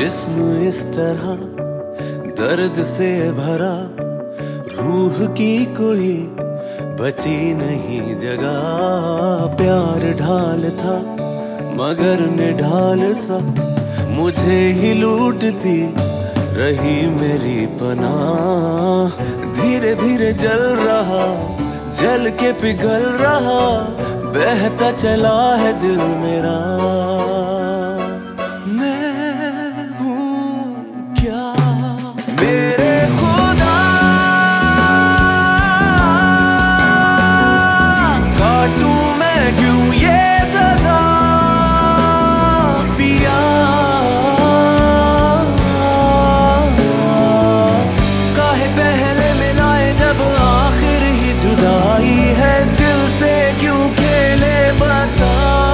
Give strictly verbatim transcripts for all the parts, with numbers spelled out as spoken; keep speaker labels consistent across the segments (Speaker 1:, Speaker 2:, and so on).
Speaker 1: जिस्म इस तरह दर्द से भरा, रूह की कोई बची नहीं जगह। प्यार ढाल था मगर निढाल सा, मुझे ही लूटती रही मेरी पनाह। धीरे धीरे जल रहा, जल के पिघल रहा, बहता चला है दिल मेरा। मैं हूँ क्या मेरे खुदा, काटूं मैं क्यों ये सजा पिया। काहे पहले मिलाए जब आखिर ही जुदाई है, दिल से क्यों खेले बता।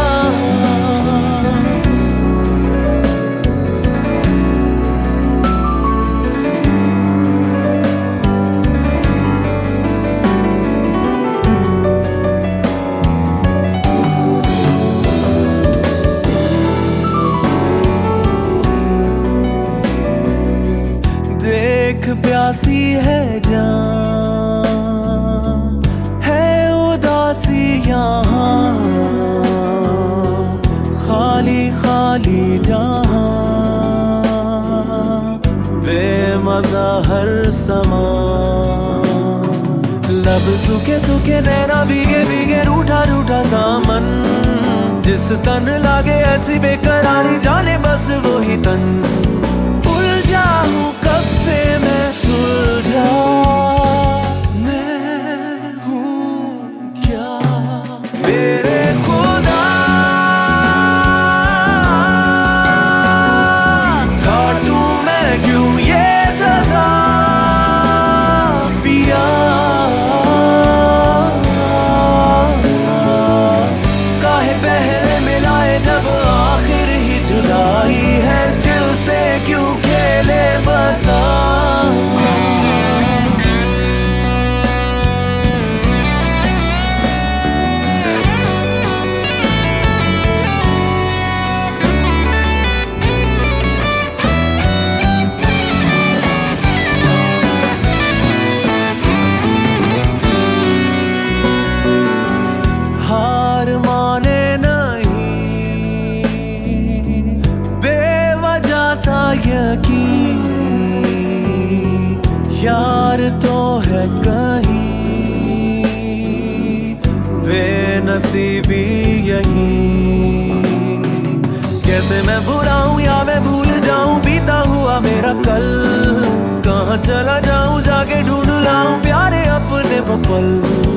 Speaker 1: देख प्यासी है जान, है उदासी यहाँ, खाली खाली जहाँ, बेमज़ा हर समा। लब सूखे सूखे नैना भीगे भीगे, रूठा रूठा सामन, जिस तन लागे ऐसी बेकरारी, जाने बस वो ही तन। उलझा हूँ कब से मैं सुलझा, मैं हूँ क्या मेरे खुदा। काटूं मैं क्यों ये सजा पिया। काहे पहले मिलाए जब आखिर ही जुदाई है, दिल से क्यों खेले बता। हार माने नहीं बेवजह सा यकीन, यार तो है कहीं बेनसीबी यही। कैसे मैं भुलाऊं या मैं भूल जाऊं बीता हुआ मेरा कल, कहाँ चला जाऊं जाके ढूंढ लाऊं प्यारे अपने वो पल।